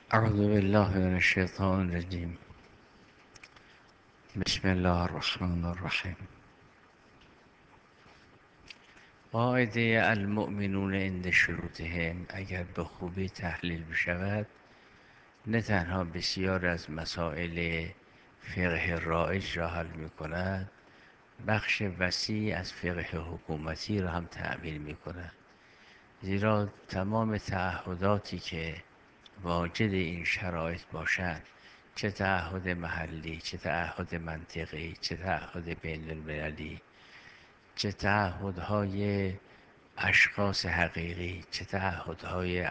أعوذ بالله من الشيطان الرجيم. بسم الله الرحمن الرحیم. قاعده المؤمنون عند شروطهم اگر به خوبی تحلیل بشود، نه تنها بسیار از مسائل فقه رایج را حل می کند، بخش وسیع از فقه حکومتی را هم تعمیل می کند. زیرا تمام تعهداتی که واجد این شرایط باشند، چه تعهد محلی، چه تعهد منطقی، چه تعهد بین المللی، چه تعهدهای اشخاص حقیقی، چه تعهدهای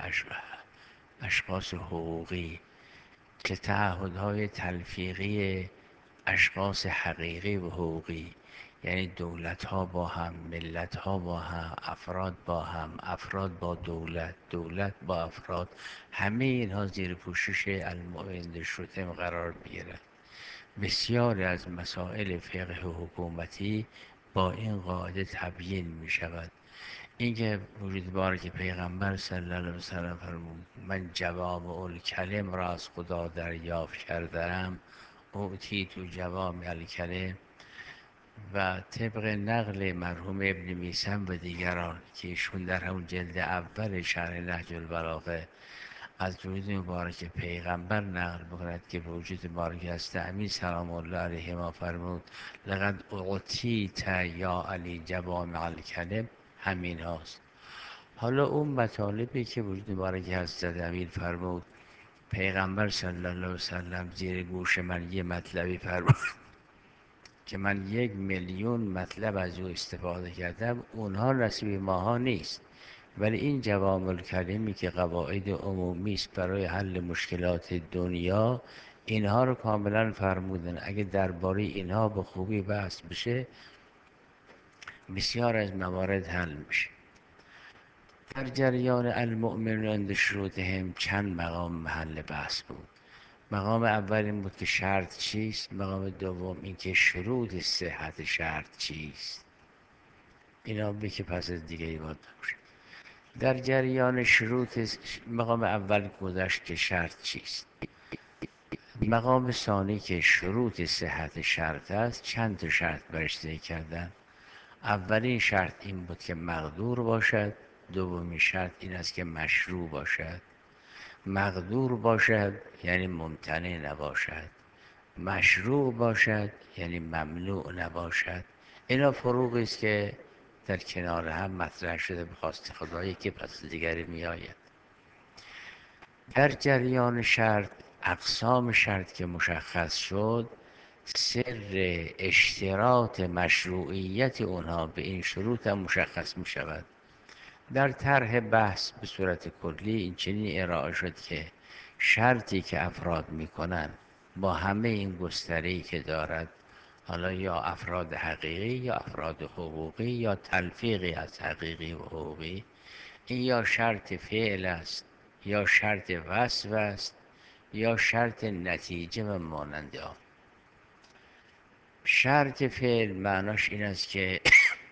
اشخاص حقوقی، چه تعهدهای تلفیقی اشخاص حقیقی و حقوقی، یعنی دولت ها با هم، ملت ها با هم، افراد با هم، افراد با دولت، دولت با افراد، همه اینها زیر پوشش المؤمن شتم قرار میگیرد. بسیاری از مسائل فقه حکومتی با این قاعده تبیین می شود. اینکه وجود باره که پیغمبر صلی الله علیه وسلم فرمود من جوامع الکلم را از خدا دریافت کردم، اوتی تو جوامع الکلم، و طبق نقل مرحوم ابن میسم و دیگران که ایشون در همون جلد اول شرح نهج البلاغه از درود مبارک پیغمبر نقل بکند که به وجود مبارک هست امین سلام الله علیه ما فرمود لقد اعطیت یا علی جوامع الکلم، همین هاست. حالا اون مطالبی که وجود مبارک هست امین فرمود پیغمبر صلی الله علیه وسلم زیر گوش من یه مطلبی فرمود که من 1,000,000 مطلب از او استفاده کردم، اونها نصیب ماها نیست. ولی این جوامع الکلمی که قواعد عمومی است برای حل مشکلات دنیا، اینها رو کاملا فرمودن. اگه درباره اینها به خوبی بحث بشه، بسیار از موارد حل میشه. در جریان المؤمنون عند شروطهم چند مقام محل بحث بود. مقام اول این بود که شرط چیست، مقام دوم این که شروط صحت شرط چیست. اینا به که پس از دیگه باید باشه. در جریان شروط مقام اول گذشت که شرط چیست. مقام ثانی که شروط صحت شرط است، چند تا شرط برش ذکر کردن. اولین شرط این بود که مقدور باشد، دومین شرط این است که مشروع باشد. مقدور باشد یعنی ممتنع نباشد، مشروع باشد یعنی ممنوع نباشد. اینا فروغی است که در کنار هم مطرح شده به خواست خدایی که پس دیگری می آید. در جریان شرط، اقسام شرط که مشخص شد، سر اشتراط مشروعیت اونها به این شروط هم مشخص می شود. در طرح بحث به صورت کلی این چنین ارائه شد که شرطی که افراد می کنند با همه این گستره‌ای که دارد، حالا یا افراد حقیقی یا افراد حقوقی یا تلفیقی از حقیقی و حقوقی، این یا شرط فعل است یا شرط وصف است یا شرط نتیجه و مانند آن. شرط فعل معناش این است که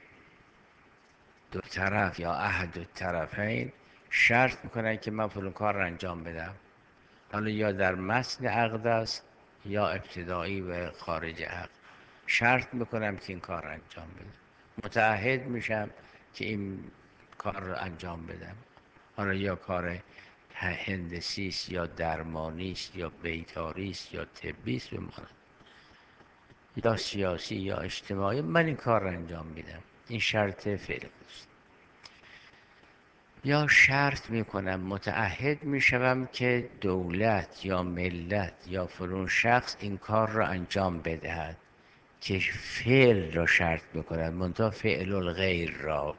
دو طرف یا احد الطرفین شرط میکنن که من فلان کار را انجام بدم، حالا یا در متن عقد است یا ابتدایی و خارج عقد، شرط میکنم که این کار را انجام بدم، متعهد میشم که این کار را انجام بدم، حالا یا کار هندسی است یا درمانی است یا بیکاری است یا طبی است یا سیاسی یا اجتماعی، من این کار را انجام میدم. این شرط فعل است. یا شرط میکنم، متعهد میشوم که دولت یا ملت یا فلان شخص این کار را انجام بدهد، که فعل را شرط میکنم، منتها فعل الغیر را.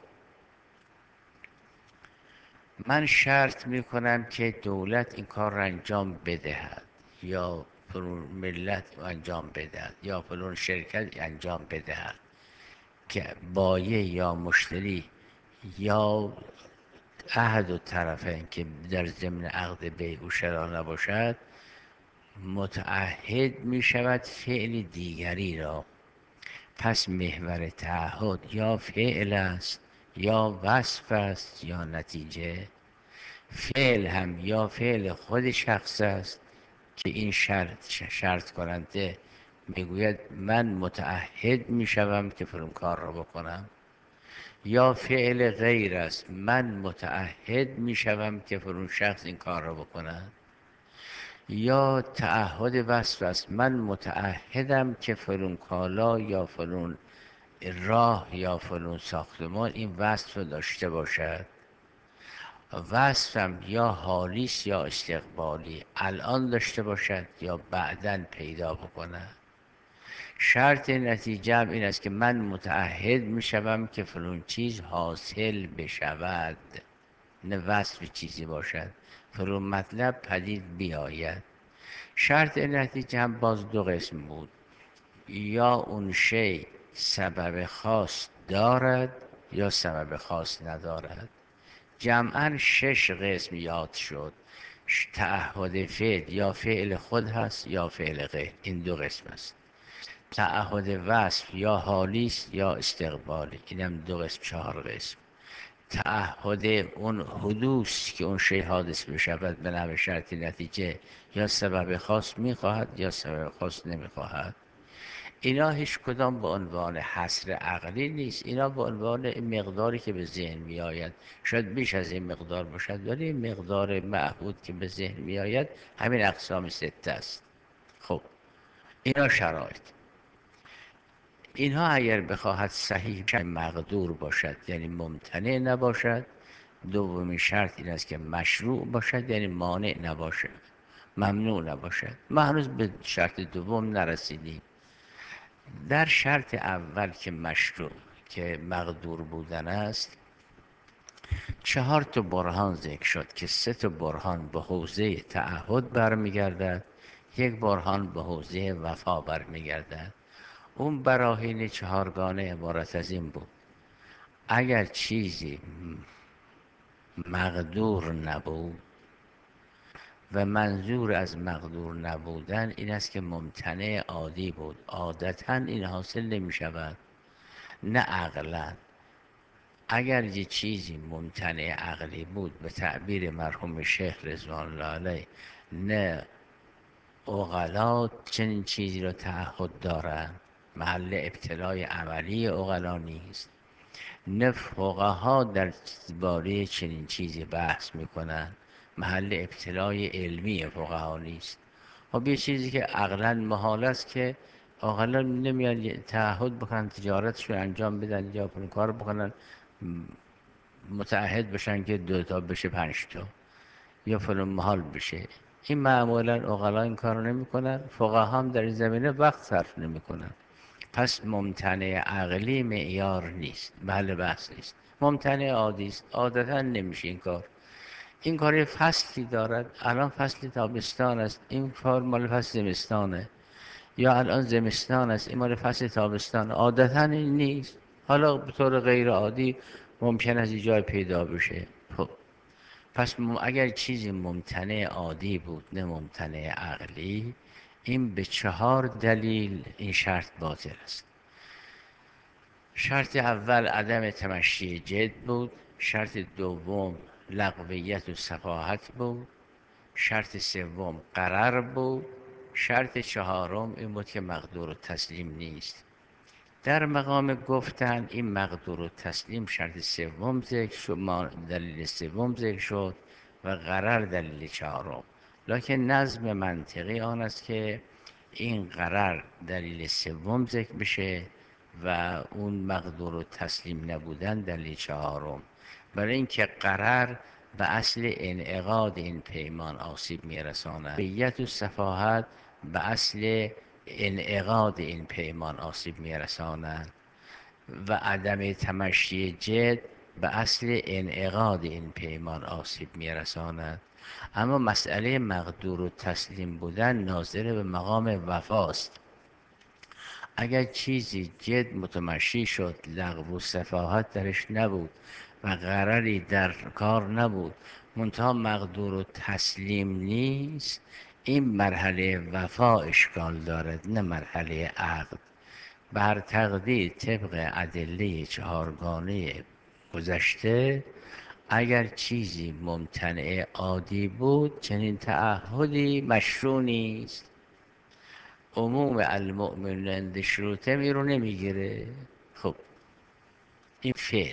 من شرط میکنم که دولت این کار را انجام بدهد یا فلان ملت انجام بدهد یا فلان شرکت انجام بدهد، که بایع یا مشتری یا احد الطرفین که در ضمن عقد بیع و شرا نباشد، متعهد می شود فعل دیگری را. پس محور تعهد یا فعل است یا وصف است یا نتیجه. فعل هم یا فعل خود شخص است که این شرط کننده میگوید من متعهد میشوم که فلان کار را بکنم، یا فعل غیر است من متعهد میشوم که فلان شخص این کار را بکند، یا تعهد وصف است من متعهدم که فلان کالا یا فلان راه یا فلان ساختمان این وصف رو داشته باشد. وصفم یا حالی است یا استقبالی، الان داشته باشد یا بعداً پیدا بکنه. شرط نتیجه این است که من متعهد می شوم که فلان چیز حاصل بشود، نه وصف چیزی باشد، فلان مطلب پدید بیاید. شرط نتیجه هم باز دو قسم بود، یا اون شی سبب خاص دارد یا سبب خاص ندارد. جمعاً 6 قسم یاد شد. تعهد فعل یا فعل خود هست یا فعل غیر، این دو قسم است. تعهد وصف یا حالی است یا استقبالی، اینم دو قسم، 4 قسم. تعهد اون حدوث که اون شی حادث بشود به نحو شرط نتیجه، یا سبب خاص میخواهد یا سبب خاص نمیخواهد. اینا هیچ کدام به عنوان حصر عقلی نیست، اینا به عنوان مقداری که به ذهن می آید. شاید بیش از این مقدار باشد، ولی مقدار معهود که به ذهن می آید همین اقسام 6 است. خب اینا شرایط. اینها اگر بخواهد صحیح مقدور باشد یعنی ممتنع نباشد. دومین شرط این است که مشروع باشد یعنی مانع نباشد، ممنوع نباشد. ما هنوز به شرط دوم نرسیدیم. در شرط اول که مشروع که مقدور بودن است، 4 تا برهان ذکر شد که 3 تا برهان به حوزه تعهد برمیگردد، 1 برهان به حوزه وفا برمیگردد. اون براهین 4گانه عبارت از این بود: اگر چیزی مقدور نبود و منظور از مقدور نبودن این است که ممتنع عادی بود، عادتا این حاصل نمی شود، نه عقلا. اگر یه چیزی ممتنع عقلی بود، به تعبیر مرحوم شیخ رضوان الله علیه، نه عقلا چنین چیزی را تعهد دارند، محل ابتلای عملی عقلا نیست، نه فقها در باره چنین چیزی بحث میکنن، محل ابتلای علمی فقها نیست. خب یه چیزی که عقلا محال است که عقلا نمیان تعهد بکنن تجارتشون انجام بدن یا اون کار بکنن، متعهد بشن که 2 تا بشه 5 تا یا فلان محال بشه. این معمولا عقلا این کارو نمیکنن، فقها هم در این زمینه وقت صرف نمیکنن. پس ممتنع عقلی معیار نیست، محل بحث نیست، ممتنع عادی است، عادتا نمیشه این کار. این کار یه فصلی دارد، الان فصل تابستان است، این کار مال فصل زمستانه، یا الان زمستان است این مال فصل تابستان، عادتا این نیست. حالا به طور غیر عادی ممکن است جای پیدا بشه. خب پس اگر چیزی ممتنع عادی بود نه ممتنع عقلی، این به 4 دلیل این شرط باطل است. شرط اول عدم تمشی جد بود، شرط دوم لغویت و سفاهت بود، شرط سوم غرر بود، شرط چهارم این بود که مقدور تسلیم نیست. در مقام گفتن این مقدور و تسلیم شرط سوم ذکر شد، دلیل سوم ذکر شد و غرر دلیل چهارم. لکن نظم منطقی آن است که این غرر دلیل سوم ذکر بشه و اون مقدور و تسلیم نبودن دلیل چهارم، برای اینکه غرر به اصل انعقاد این پیمان آسیب میرساند، بیت و صفاحت به اصل انعقاد این پیمان آسیب میرسانند و عدم تمشی جد به اصل انعقاد این پیمان آسیب میرساند. اما مسئله مقدور و تسلیم بودن ناظر به مقام وفاست. اگر چیزی جد متمشی شد، لغو و سفاهت درش نبود و غرری در کار نبود، منتها مقدور و تسلیم نیست، این مرحله وفا اشکال دارد نه مرحله عقد. بر تقدیر طبق ادله 4گانه گذشته، اگر چیزی ممتنع عادی بود چنین تعهدی مشروع نیست. عموم المؤمن عند شروطه می رو نمیگیره. خب این فعل،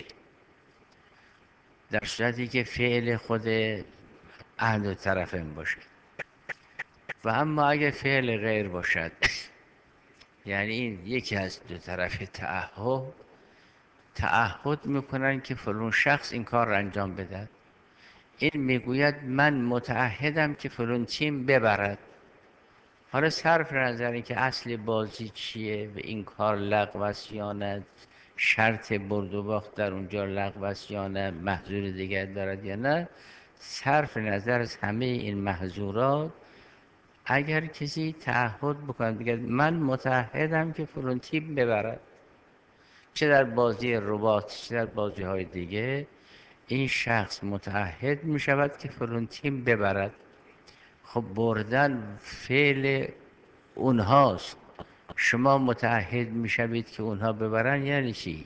در صورتی که فعل خود احد دو طرفین باشد. و اما اگر فعل غیر باشد، یعنی این یکی از دو طرف تعهد میکنن که فلان شخص این کار را انجام بدهد. این میگوید من متعهدم که فلان تیم ببرد. حالا صرف نظر این که اصل بازی چیه و این کار لغو است یا نه، شرط برد و باخت در اونجا لغو است یا نه، محظور دیگر دارد یا نه، صرف نظر از همه این محظورات، اگر کسی تعهد بکنه بگه من متعهدم که فلان تیم ببرد، چه در بازی رباط چه در بازی های دیگه، این شخص متعهد می شود که فلان تیم ببرد. خب بردن فعل اونهاست، شما متعهد می شوید که اونها ببرن، یعنی چی؟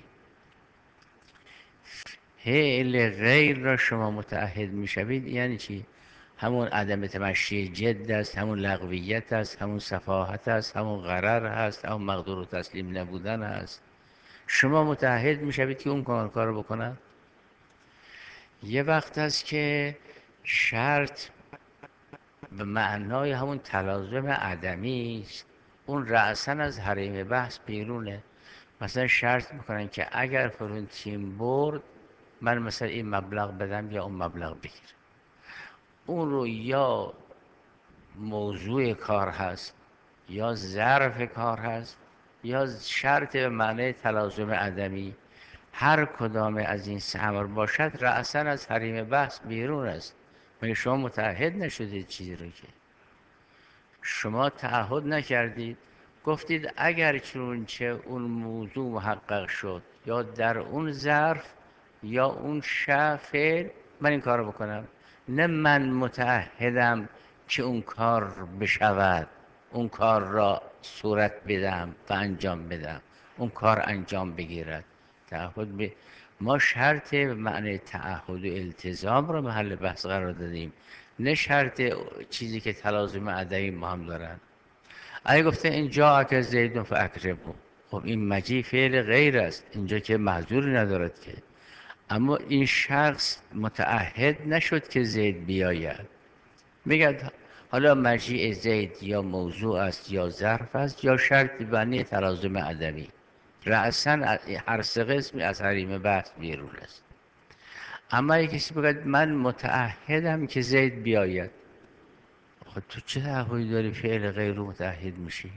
فعل غیر را شما متعهد می شوید یعنی چی؟ همون عدم تمشی جد است، همون لغویت است، همون سفاهت است، همون غرر هست، همون مقدور و تسلیم نبودن است. شما متعهد می شوید که اون کار رو بکنن. یه وقت است که شرط به معنای همون تلازم عدمی است، اون رأساً از حریم بحث بیرونه. مثلا شرط میکنن که اگر فلان تیم برد من مثلا این مبلغ بدم یا اون مبلغ بگیرم. اون رو یا موضوع کار هست یا ظرف کار هست یا شرط به معنی تلازم عدمی، هر کدام از این سه امر باشد رأساً از حریم بحث بیرون است. مگه شما متعهد نشدید چیزی رو؟ که شما تعهد نکردید، گفتید اگر چنانچه اون موضوع محقق شد یا در اون ظرف یا اون فعل من این کار رو بکنم. نه من متعهدم که اون کار بشود، اون کار را صورت بدم و انجام بدم، اون کار انجام بگیرد. ما شرط به معنی تعهد و التزام را محل بحث قرار دادیم، نه شرط چیزی که تلازم عدمی ما هم دارن. اگه گفته اینجا که زیدون فاکرمه، خب این مجیع فعل غیر است، اینجا که محظوری ندارد که. اما این شخص متعهد نشد که زید بیاید. میگد حالا مجیع زید یا موضوع است یا ظرف است یا شرط بنی تلازم عدمی، رأساً هر سه قسمی از حریم بحث بیرون است. اما اگه کسی بگد من متعهدم که زید بیاید، خب تو چه تعهدی داری فعل غیر رو متعهد میشی؟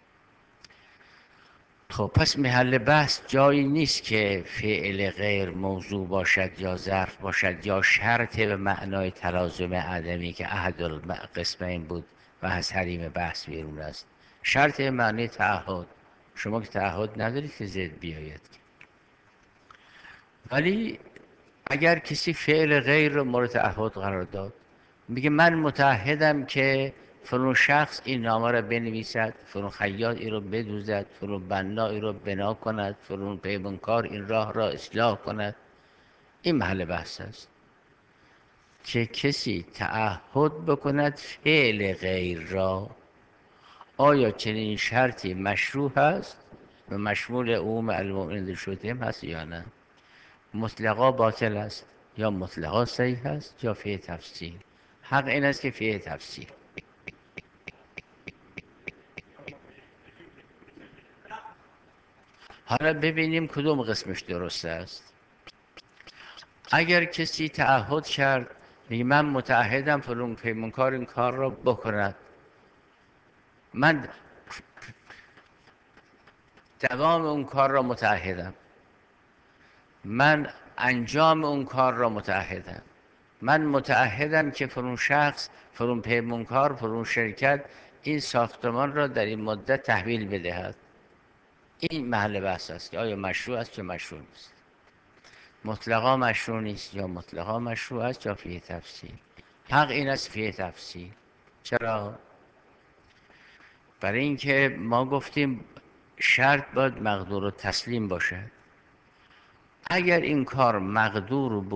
خب پس محل بحث جایی نیست که فعل غیر موضوع باشد یا ظرف باشد یا شرط به معنای تلازم عدمی که احد القسمین بود و از حریم بحث بیرون است. شرط به معنی تعهد، شما که تعهد ندارید که زید بیاید. ولی اگر کسی فعل غیر رو مورد تعهد قرار داد، میگه من متعهدم که فلان شخص این نامه را بنویسد، فلان خیاط این رو بدوزد، فلان بنا این رو بنا کند، فلان پیمانکار این راه را اصلاح کند. این محل بحث است که کسی تعهد بکند فعل غیر را. آیا چنین شرطی مشروع هست و مشمول عموم المؤمنین شده هست یا نه؟ مطلقا باطل است یا مطلقا صحیح است یا فی تفصیل؟ حق این است که فی تفصیل. حالا ببینیم کدوم قسمش درست است. اگر کسی تعهد کرد میگه من متعهدم فلان پیمانکار این کار را بکند، من دوام اون کار را متعهدم، من انجام اون کار را متعهدم، من متعهدم که فلان شخص، فلان پیمانکار، فلان شرکت این ساختمان را در این مدت تحویل بدهد. این محل بحث است که آیا مشروع است یا مشروع نیست. مطلقا مشروع نیست یا مطلقا مشروع است یا فی تفصیل. حق این است فی تفصیل. چرا؟ برای اینکه ما گفتیم شرط باید مقدور و تسلیم باشه. اگر این کار مقدور بود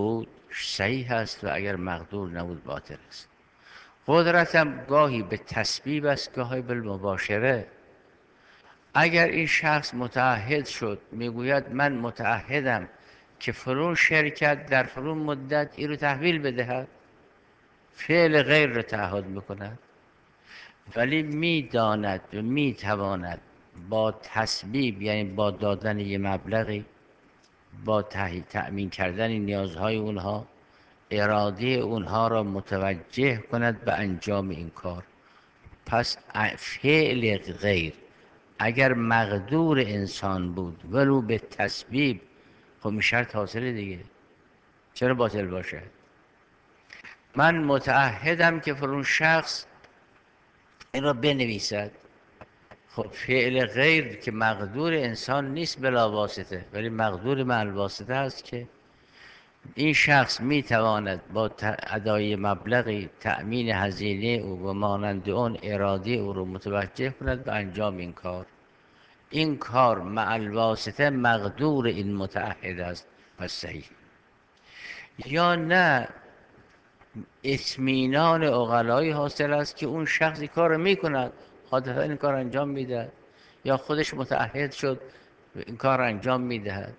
صحیح است و اگر مقدور نبود باطل است. قدرتم گاهی به تسبیب است، گاهی بالمباشره. اگر این شخص متعهد شد، میگوید من متعهدم که فلان شرکت در فلان مدت این رو تحویل بدهد، فعل غیر رو تعهد میکند، ولی میداند و میتواند با تسبیب، یعنی با دادن یه مبلغی، با تأمین کردن نیازهای اونها، اراده اونها را متوجه کند به انجام این کار. پس فعل غیر اگر مقدور انسان بود ولو به تسبیب، خب این شرط حاصله دیگه، چرا باطل باشه؟ من متعهدم که فلان شخص این را بنویسد. خب فعل غیر که مقدور انسان نیست بلا واسطه، ولی مقدور مع الواسطه است که این شخص میتواند با ادای مبلغی تأمین هزینه او و مانند اون اراده او رو متوجه کند به انجام این کار. این کار مع الواسطه مقدور این متعهد است، پس صحیح. یا نه، اطمینان عقلایی حاصل است که اون شخصی کار رو میکند، عادتا این کار انجام میده، یا خودش متعهد شد این کار انجام میدهد.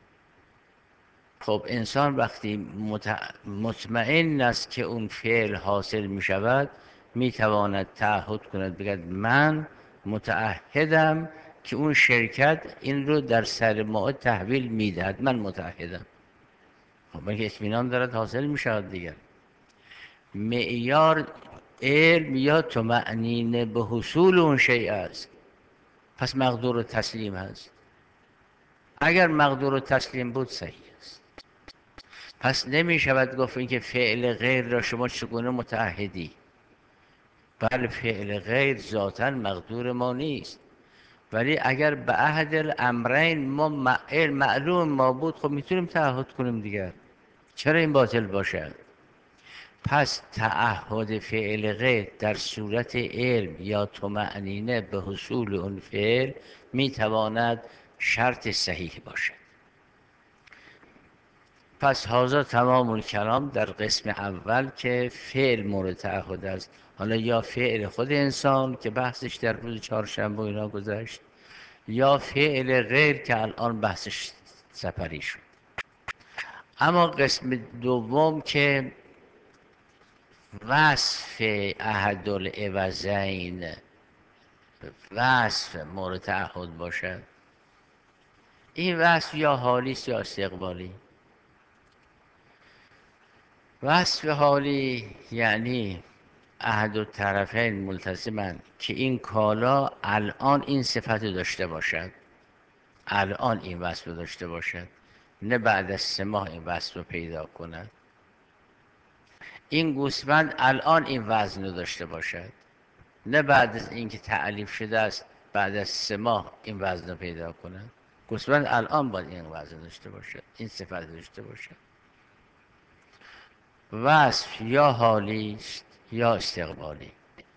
خب انسان وقتی مطمئن است که اون فعل حاصل می شود، می تواند تعهد کند، بگد من متعهدم که اون شرکت این رو در سر موعد تحویل می دهد، من متعهدم. خب بلکه اطمینان دارد حاصل می شود دیگر. معیار علم یا طمأنینه به حصول اون شیء است، پس مقدور تسلیم هست. اگر مقدور تسلیم بود صحیح است. پس نمی شود گفت این که فعل غیر را شما چگونه متعهدی؟ بله فعل غیر ذاتاً مقدور ما نیست، ولی اگر به عهد الامرین ما معلوم ما بود، خب میتونیم تعهد کنیم دیگر، چرا این باطل باشد؟ پس تعهد فعل غیر در صورت علم یا طمأنینه به حصول اون فعل میتواند شرط صحیح باشد. پس هذا تمام الکلام در قسم اول که فعل مورد تعهد است. حالا یا فعل خود انسان که بحثش در روز چهارشنبه اینا گذشت، یا فعل غیر که الان بحثش سپری شد. اما قسم دوم که وصف احد العوضین، وصف مورد تعهد باشد، این وصف یا حالی است یا استقبالی. وصف حالی یعنی احد الطرفین ملتزمن که این کالا الان این صفت داشته باشد، الان این وصف داشته باشد، نه بعد از 3 ماه این وصف رو پیدا کند. این گوسفند الان این وزن رو داشته باشد، نه بعد از اینکه تعلیف شده است بعد از 3 ماه این وزن رو پیدا کند. گوسفند الان باید این وزن داشته باشد، این صفت داشته باشد. وصف یا حالی است یا استقبالی.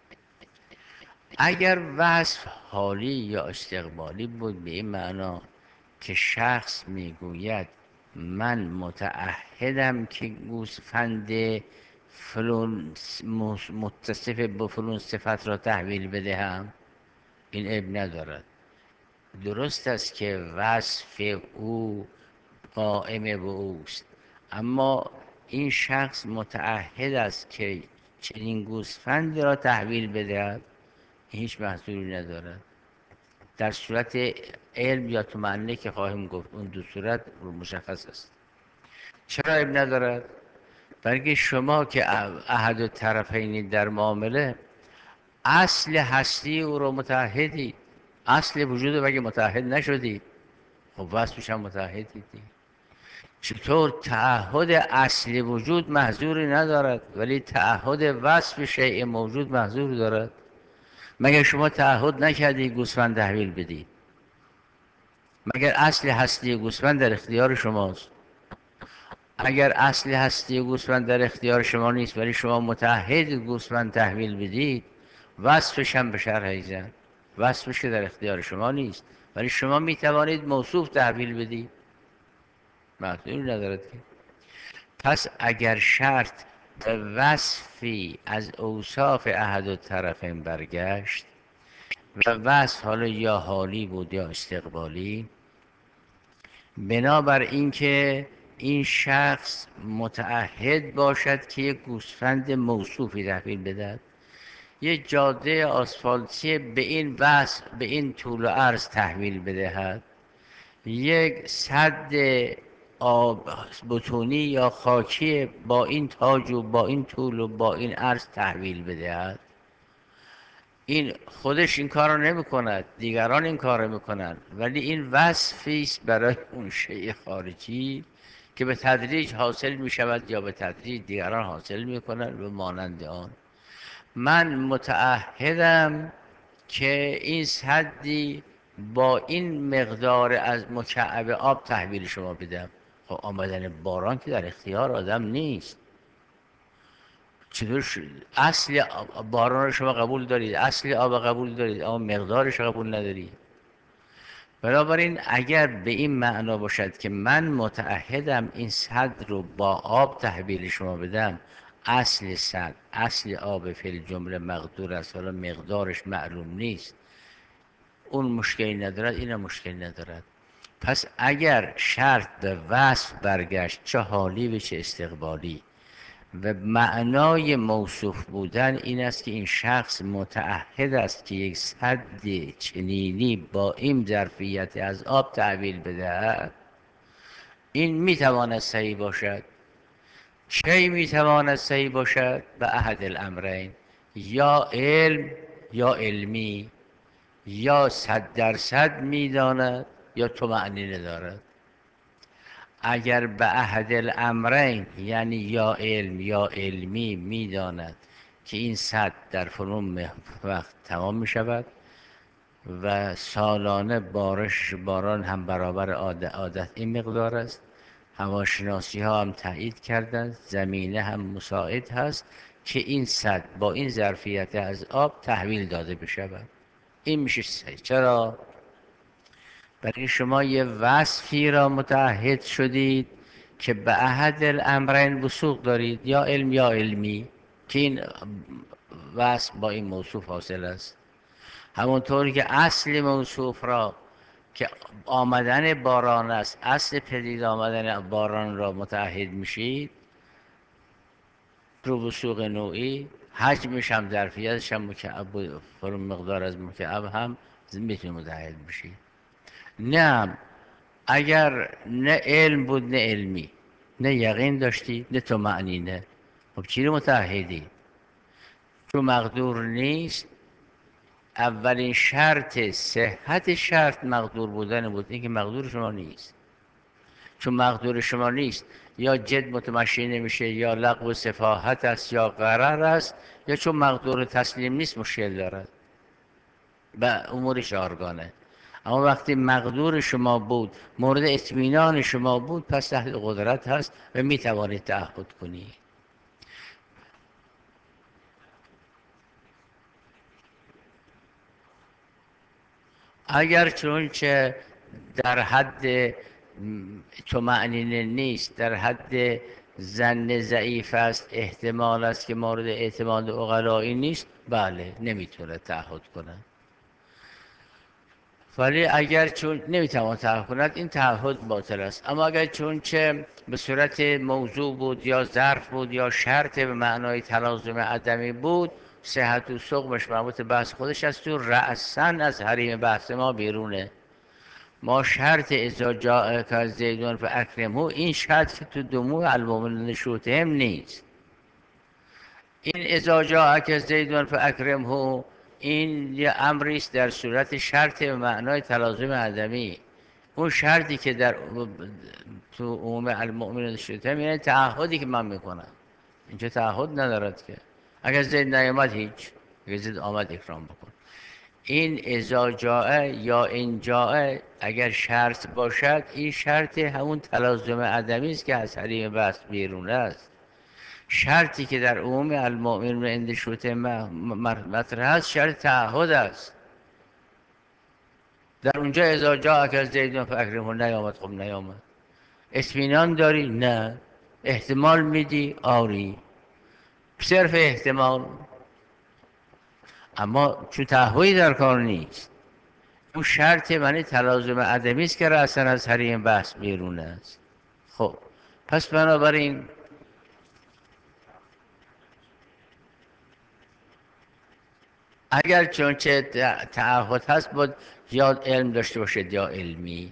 اگر وصف حالی یا استقبالی بود به این معنا که شخص میگوید من متعهدم که گوسفند فلان متصف به فلان صفت را تحویل بدهم، این عیب ندارد. درست است که وصف او قائم به اوست، اما این شخص متعهد است که چنین گوسفند را تحویل بدهد، هیچ محصولی ندارد. در صورت علم یا طمأنینه که خواهیم گفت اون دو صورت مشخص است. چرا علم ندارد؟ بلکه شما که احد الطرفین در معامله اصل هستی او رو متعهدی، اصل وجود رو مگه متعهد نشدی؟ خب وصفش هم متعهدی. چطور تعهد اصل وجود محظوری ندارد ولی تعهد وصف شیء موجود محظور دارد؟ مگر شما تعهد نکردی گوسفند تحویل بدی؟ مگر اصل هستی گوسفند در اختیار شماست؟ اگر اصل هستی گوسفند در اختیار شما نیست ولی شما متعهد گوسفند تحویل بدید، وصفش هم به شرح ایزن، وصفش که در اختیار شما نیست ولی شما میتوانید موصوف تحویل بدید، محصولی ندارد که. پس اگر شرط به وصفی از اوصاف احد الطرفین برگشت و وصف حالا یا حالی بود یا استقبالی، بنابر اینکه این شخص متعهد باشد که یک گوسفند موصوفی تحویل بدهد، یه جاده آسفالتی به این وصف به این طول و عرض تحویل بدهد، یک سد آب بتونی یا خاکی با این تاج و با این طول و با این عرض تحویل بدهد، این خودش این کار رو نمی کند، دیگران این کار رو میکنند، ولی این وصفی است برای اون شیء خارجی که به تدریج حاصل می شود یا به تدریج دیگران حاصل می کنند و مانند آن. من متعهدم که این سدی با این مقدار از مکعب آب تحویل شما بدم. خب آمدن باران که در اختیار آدم نیست. چطور اصل باران رو شما قبول دارید، اصل آب قبول دارید، اما مقدارش قبول ندارید. بنابراین اگر به این معنا باشد که من متعهدم این سد رو با آب تحویل شما بدم، اصل سد، اصل آب فی الجمله مقدور است، حالا مقدارش معلوم نیست، اون مشکلی ندارد، اینم مشکلی ندارد. پس اگر شرط به وصف برگشت، چه حالی و چه استقبالی، و معنای موصوف بودن این است که این شخص متعهد است که یک سد چنینی با این ظرفیت از آب تحویل بدهد، این میتواند صحیح باشد. کی میتواند صحیح باشد؟ به احد الامرین، یا علم یا علمی، یا 100% میداند یا طمأنینه دارد. اگر به احد الامرین یعنی یا علم یا علمی میداند که این سد در فلان وقت تمام می شود و سالانه باران هم برابر عادت این مقدار است، هواشناسی ها هم تایید کردند، زمینه هم مساعد هست که این سد با این ظرفیت از آب تحویل داده بشود، این میشه صحیح. چرا؟ برای شما یه وصفی را متعهد شدید که به احد الامرین وثوق دارید، یا علم یا علمی، که این وصف با این موصوف حاصل است. همونطوری که اصل موصوف را که آمدن باران است، اصل پدید آمدن باران را متعهد میشید رو وثوق نوعی، حجمش هم ظرفیتش هم مکعب بود، فرم مقدار از مکعب هم میتونید متعهد بشید. نه، اگر نه علم بود نه علمی، نه یقین داشتی نه طمأنینه، خب چی رو متعهدی؟ چون مقدور نیست. اولین شرط صحت شرط مقدور بودن بود، این که مقدور شما نیست. چون مقدور شما نیست، یا جد متمشی نمیشه، یا لغو سفاهت است، یا غرر است، یا چون مقدور تسلیم نیست مشکل دارد به امور چهارگانه. اما وقتی مقدور شما بود، مورد اطمینان شما بود، پس اهل قدرت هست و می توانید تعهد کنید. اگر چونچه در حد طمأنینه نیست، در حد ظن ضعیف است، احتمال است که مورد اعتماد عقلایی نیست، بله نمیتونه تعهد کنه. ولی اگر چون نمیتوان تعهد کند، این تعهد باطل است. اما اگر چون چه به صورت موضوع بود یا ظرف بود یا شرط به معنای تلازم عدمی بود، صحت و سقمش مربوط به بحث خودش است و رأساً از حریم بحث ما بیرونه. ما شرط اذا جاءک زیدون فاکرمه، این شرط که تو دموع المؤمنین شروطهم نیست. این اذا جاءک زیدون فاکرمه این یه امری است در صورت شرط به معنای تلازم عدمی. اون شرطی که در تو عموم المؤمنین شروطهم یعنی تعهدی که من میکنم، اینجا تعهد ندارد که اگر زید نیامد هیچ، اگر زید آمد اکرام بکن. این اذا جاء یا این جاء اگر شرط باشد، این شرط همون تلازم عدمی است که از حریم بحث بیرون است. شرطی که در عموم المؤمنین عند شروط مطرح است شرط تعهد است. در اونجا اذا جاءک زیدون فاکرمه نیامد، خب نیامد. اطمینان داری؟ نه. احتمال میدی آری، صرف احتمال. اما چون تعهدی در کار نیست، اون شرط معنی تلازم عدمی است که رأسا از حریم بحث بیرون است. خب پس بنابراین اگر چونچه تعهد هست باید یا علم داشته باشد یا علمی.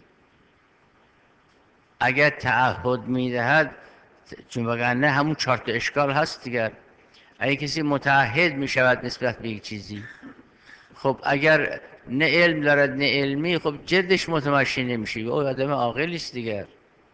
اگر تعهد میدهد، چون وگرنه همون چهار تا اشکال هست دیگر. اگه کسی متعهد میشود نسبت به یک چیزی، خب اگر نه علم دارد نه علمی، خب جدش متمشی نمیشه، او آدم عاقلی است دیگر.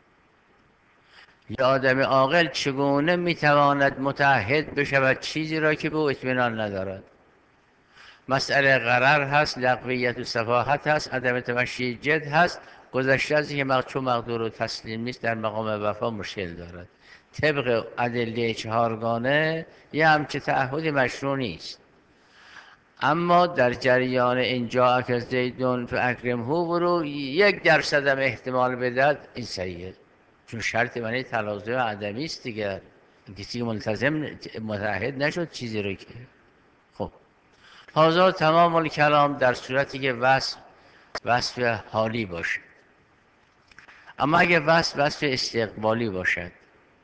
یا آدم عاقل چگونه میتواند متعهد بشود چیزی را که به او اطمینان ندارد؟ مسئله غرر هست، لغویت و سفاهت هست، عدم تمشی جد هست. گذشته از اینکه چون مقدور و تسلیم نیست در مقام وفا مشکل دارد. طبق ادله چهارگانه یه همچه تعهدی مشروع نیست. اما در جریان اینجا که زیدون فاکرمه برو 1% هم احتمال بدهد، این صحیحه، چون شرط معنی تلازم عدمی است دیگر. کسی ملتزم متعهد نشد چیزی رو که. خب هذا تمام الکلام در صورتی که وصف حالی باشه. اما اگه وصف استقبالی باشد،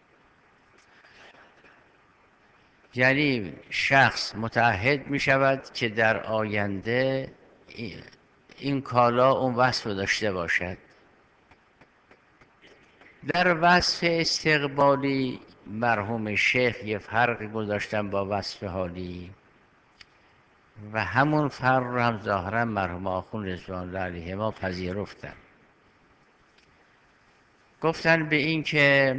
یعنی شخص متعهد می شود که در آینده این کالا اون وصف رو داشته باشد. در وصف استقبالی مرحوم شیخ یه فرق گذاشتن با وصف حالی و همون فرق رو هم ظاهرا مرحوم آخوند رضوان الله علیهما پذیرفتن. گفتن به این که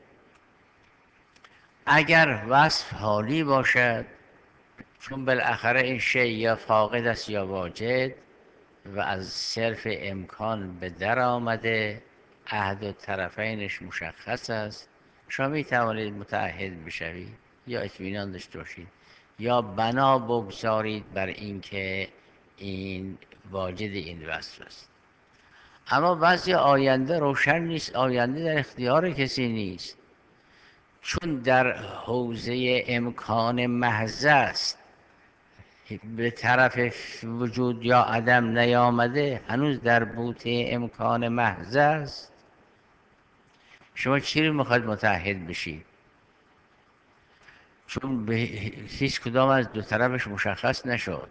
اگر وصف حالی باشد، چون بالاخره این شی یا فاقد است یا واجد و از صرف امکان به در آمده، عهد و طرفینش مشخص است، شما می توانید متعهد بشوید یا اطمینان داشته باشید یا بنا بگذارید بر اینکه این واجد این وصف است. اما وضع آینده روشن نیست، آینده در اختیار کسی نیست، چون در حوزه امکان محض است، به طرف وجود یا عدم نیامده، هنوز در بوته امکان محض است. شما چی رو میخواید متعهد بشید؟ چون به هیچ کدام از دو طرفش مشخص نشد.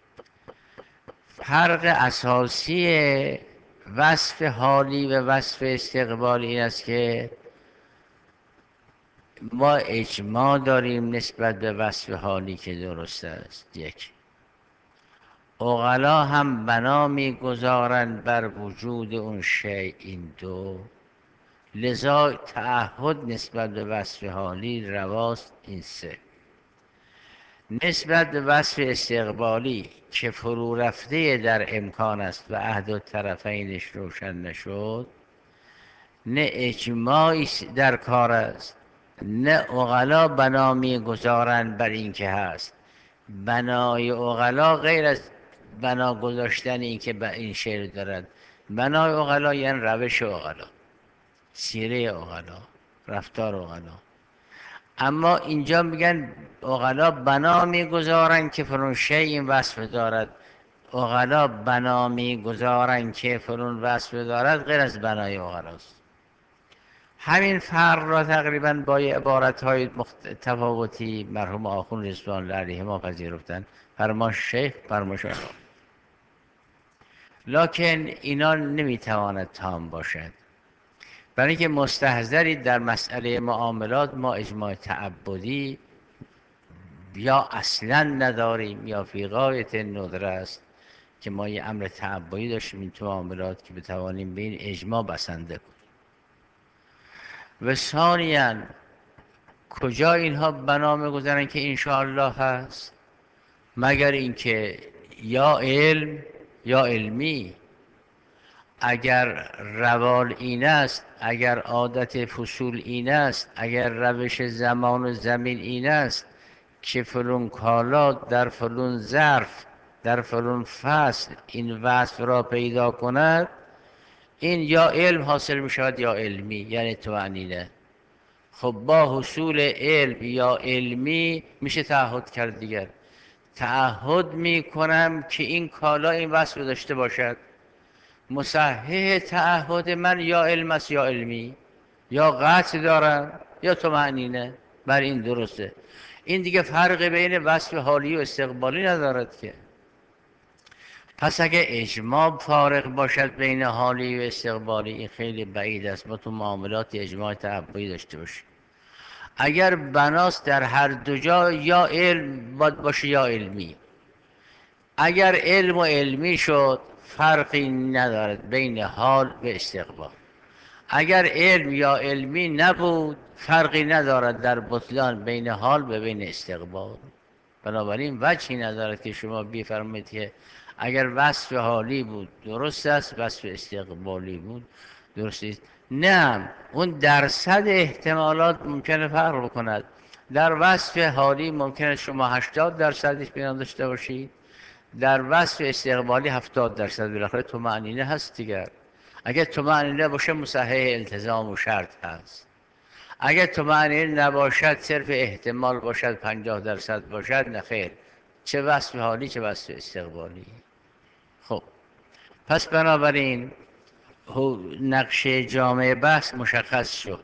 فرق اساسی وصف حالی و وصف استقبالی این است که ما اجماع داریم نسبت به وصف حالی که درست است. یک، عقلا هم بنا میگذارند بر وجود اون شیء. این دو، لذا تعهد نسبت به وصف حالی رواست. این سه. نسبت به وصف استقبالی که فرو رفته در امکان است و عهد و طرفینش روشن نشد، نه اجماعی در کار است، نه عقلا بنا میگذارند بر این که هست. بنای عقلا غیر از بنا گذاشتن این که به این شعر دارد. بنای عقلا یعنی روش عقلا، سیره عقلا، رفتار عقلا. اما اینجا میگن عقلا بنا میگذارن که فلان شی این وصف دارد، عقلا بنا میگذارن که فلان وصف دارد، غیر از بنای عقلاست. همین فرق را تقریبا با عبارت‌های تفاوتی مرحوم آخوند رضوان الله علیهما پذیرفتند. فرماش شیخ، فرماش آقا. لکن اینا نمیتواند تام باشد، برای اینکه مستحضری در مسئله معاملات ما اجماع تعبدی یا اصلا نداریم یا فی غایت ندره است که ما یه امر تعبدی داشتیم این تو معاملات که بتوانیم به این اجماع بسنده کنیم. و ثانیاً کجا اینها بنا میگذارن که انشاءالله هست؟ مگر اینکه یا علم یا علمی. اگر روال این است، اگر عادت فصول این است، اگر روش زمان و زمین این است که فلان کالا در فلان ظرف در فلان فصل این وصف را پیدا کند، این یا علم حاصل می شود یا علمی، یعنی طمأنینه. خب با حصول علم یا علمی میشه تعهد کرد دیگر. تعهد میکنم که این کالا این وصف داشته باشد. مصحح تعهد من یا علم است یا علمی، یا قطع دارم یا طمأنینه بر این درسته. این دیگه فرق بین وصف حالی و استقبالی ندارد که. پس اگه اجماع فارق باشد بین حالی و استقبالی، این خیلی بعید است ما تو معاملات اجماع تعبدی داشته باشیم. اگر بناست در هر دو جا یا علم باید باشه یا علمی. اگر علم و علمی شد فرقی ندارد بین حال و استقبال. اگر علم یا علمی نبود فرقی ندارد در بطلان بین حال و بین استقبال. بنابراین وجهی ندارد که شما بفرمایید که اگر وصف حالی بود درست است، وصف استقبالی بود درست است. نه، اون درصد احتمالات ممکنه فرق بکند. در وصف حالی ممکنه شما 80% اطمینان داشته باشید، در وصف استقبالی 70%. بالاخره طمأنینه هست دیگر. اگر طمأنینه باشه مصحح التزام و شرط هست. اگر طمأنینه نباشد صرف احتمال باشد 50% باشد، نه خیر، چه وصف حالی چه وصف استقبالی. خب پس بنابراین نقشه جامعه بحث مشخص شد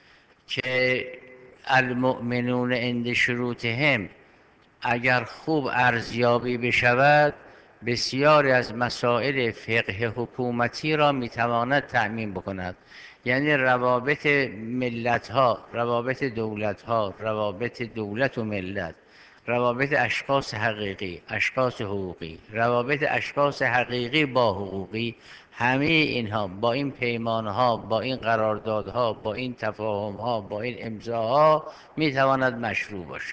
که المؤمنون عند شروطهم اگر خوب ارزیابی بشود بسیاری از مسائل فقه حکومتی را میتواند تأمین بکند. یعنی روابط ملت ها، روابط دولت ها، روابط دولت و ملت، روابط اشخاص حقیقی، اشخاص حقوقی، روابط اشخاص حقیقی با حقوقی، همه اینها با این پیمانها، با این قراردادها، با این تفاهمها، با این امضاها میتواند مشروع باشد.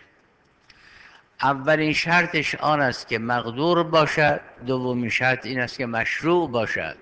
اولین شرطش آن است که مقدور باشد، دومین شرط این است که مشروع باشد.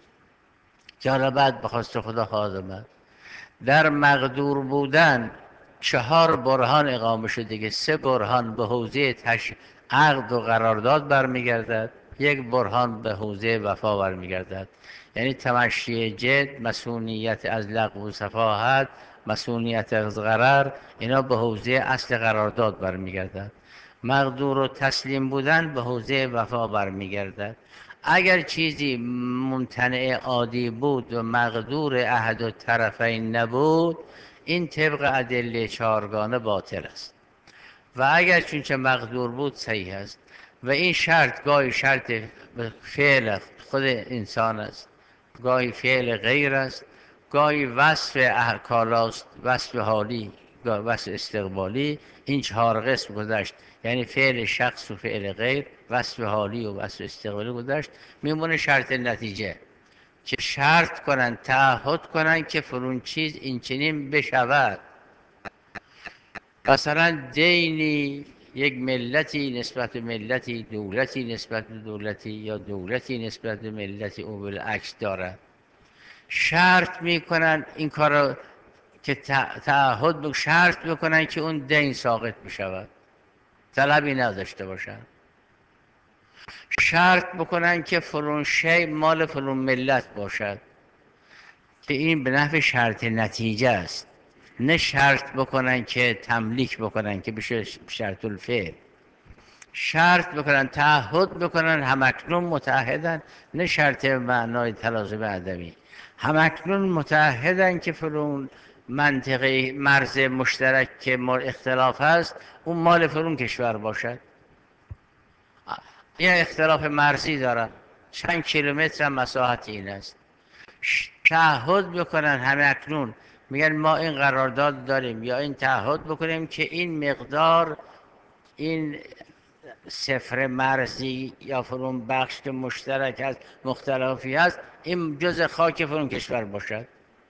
که حالا بعد بخواست خدا خواهد آمد در مقدور بودن 4 برهان اقامه شده که 3 برهان به حوزه عقد و قرارداد برمیگردد، 1 برهان به حوزه وفا برمیگردد. یعنی تمشی جد، مسئولیت از لغو و سفاهت، مسئولیت از غرر، اینا به حوزه اصل قرارداد برمیگردد. مقدور و تسلیم بودن به حوزه وفا برمیگردد. اگر چیزی ممتنع عادی بود و مقدور احد الطرفین نبود، این طبق ادله 4گانه باطل است. و اگر چونچه مقدور بود صحیح است. و این شرط گاهی شرط فعل خود انسان است، گاهی فعل غیر است، گاهی وصف کالاست، وصف حالی، گاهی وصف استقبالی. این 4 قسم گذشت، یعنی فعل شخص و فعل غیر، وصف حالی و وصف استقبالی گذشت. میمونه شرط نتیجه که شرط کنن، تعهد کنن که فلان چیز این چنین بشود. مثلا دینی یک ملتی نسبت به ملتی، دولتی نسبت به دولتی، یا دولتی نسبت به ملتی او بالعکس دارد، شرط میکنن این کار که تعهد شرط میکنن که اون دین ساقط بشود، طلبی نداشته باشن. شرط بکنن که فلان شی مال فلان ملت باشد، که این به نحو شرط نتیجه است. نه شرط بکنن که تملیک بکنن که بشه شرط الفعل. شرط بکنن، تعهد بکنن، همکنون متعهدن، نه شرط معنای تلازم ادبی. همکنون متعهدن که فلان منطقه مرز مشترک که اختلاف هست اون مال فلان کشور باشد. یه اختلاف مرزی دارن، چند کیلومتر هم مساحت این است. تعهد بکنن همکنون، میگن ما این قرارداد داریم، یا این تعهد بکنیم که این مقدار، این صفر مرزی یا فرون بخش که مشترک هست مختلفی هست، این جز خاک فرون کشور باشد.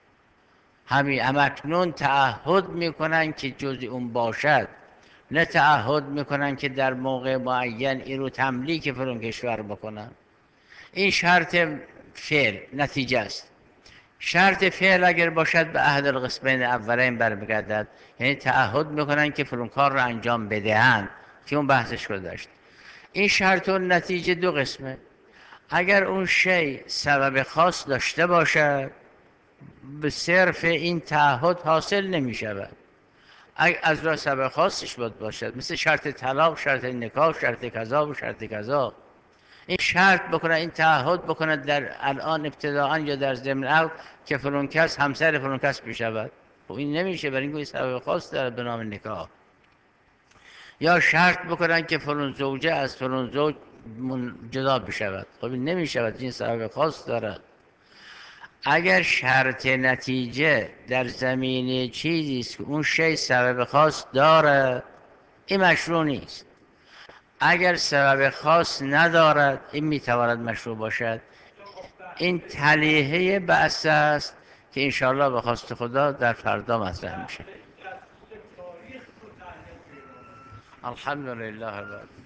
همکنون تعهد میکنن که جز اون باشد، نه تعهد میکنن که در موقع معین این رو تملیک فرون کشور بکنن. این شرط فعل نتیجه است. شرط فعل اگر باشد به احد القسمین اولین برمیگردد، یعنی تعهد میکنن که فلان کار رو انجام بدهند، که اون بحثش گذشت. این شرط و نتیجه 2 قسمه. اگر اون شی سبب خاص داشته باشد به صرف این تعهد حاصل نمی شود. از راه سبب خاصش باید باشد، مثل شرط طلاق، شرط نکاح، شرط کذا و شرط کذا. این شرط بکنه، این تعهد بکنه در الان ابتداعا یا در ضمن عقد که فلان کس همسر فلان کس بشود. خب این نمیشه، برای اینکه سبب خاص داره به نام نکاح. یا شرط بکنن که فلان زوجه از فلان زوج جدا بشود. خب این نمیشود، این سبب خاص داره. اگر شرط نتیجه در زمینه چیزی است که اون شی سبب خاص داره، این مشروع نیست. اگر سبب خاص ندارد، این میتواند مشروع باشد. این تلیحه بحث است که انشاءالله به خواست خدا در فردا مطرح میشه. الحمدلله.